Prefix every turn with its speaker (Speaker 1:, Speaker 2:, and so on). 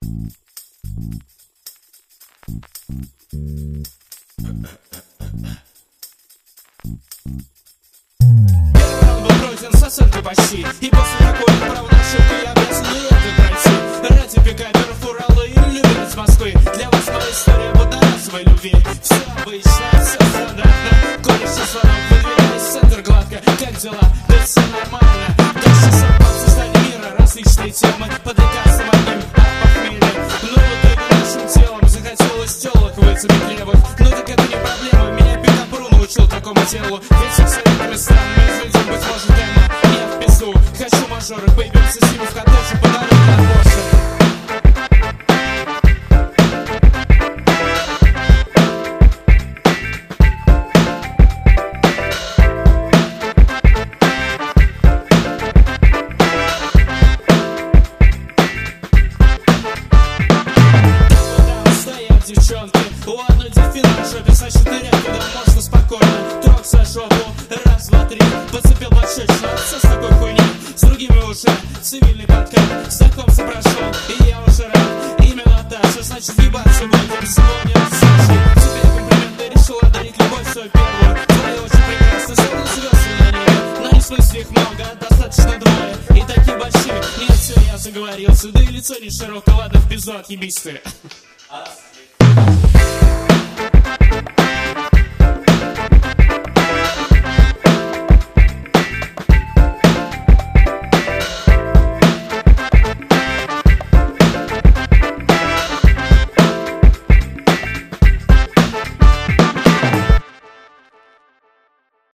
Speaker 1: Первый раунд был пройден с оценкой почти, и после такой неправной ошибки я обязан и это пройти. Ради пикаперов Урала и любимец Москвы, для вас моя история водоносовой любви. Все обычно, все стандартно, кореш и звонок, выдвигаясь в центр гладко. Как дела? Да все нормально. Дальше сорваться в стане мира, различные темы, подвигаться одним от похмелья. Но в итоге нашим телом захотелось телок выцепить левых. Но так это не проблема, меня пикапру научил такому делу. Ведь со советами странными изведем, быть может, эмо. Я в пизду, хочу мажоры, появился с ним в коттедже по дороге на Порше. Девчонки, у одной дельфина в жопе, значит нырять туда можно спокойно. Трог за жопу, раз, два, три, подцепил большой шаг, все с такой хуйней. С другими уже цивильный подкат, знакомство прошел, и я уже рад. Именно так, что значит въебаться будем сегодня с Сашей. Тебе комплименты решил одарить любовь свою первую. Твои очень прекрасны, словно звезды на небе. Но не в смысле их много, достаточно двое. И такие большие, нет, все, я заговорился. Да и лицо не широкое, ладно, в пизду, отъебись ты.